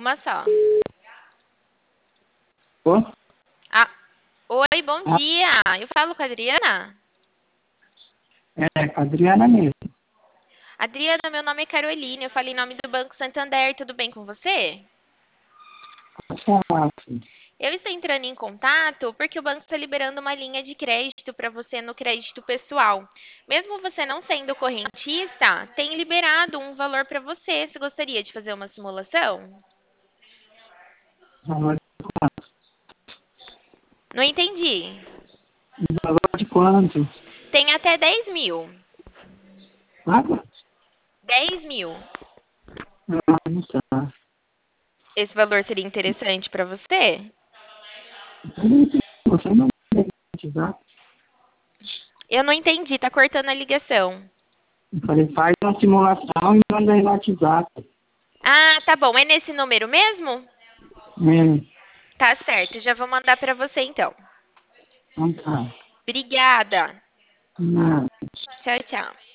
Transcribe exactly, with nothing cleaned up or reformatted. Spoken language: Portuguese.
Uma só. Ô? Ah, oi, bom Ah, dia. Eu falo com a Adriana? é, com a Adriana mesmo. Adriana, meu nome é Caroline. Eu falei em nome do Banco Santander. Tudo bem com você? Pode falar, filho. Eu estou entrando em contato porque o banco está liberando uma linha de crédito para você no crédito pessoal. Mesmo você não sendo correntista, tem liberado um valor para você. Você gostaria de fazer uma simulação? Valor Não entendi. valor de quanto? Tem até dez mil. Água? dez mil. Ah, não tá. Esse valor seria interessante para você? Você não tem WhatsApp? Eu não entendi, tá cortando a ligação. Eu falei, faz uma simulação e manda aí no WhatsApp. Ah, tá bom. É nesse número mesmo? É, Tá certo, já vou mandar para você então. então tá. Obrigada. Não. Tchau, tchau.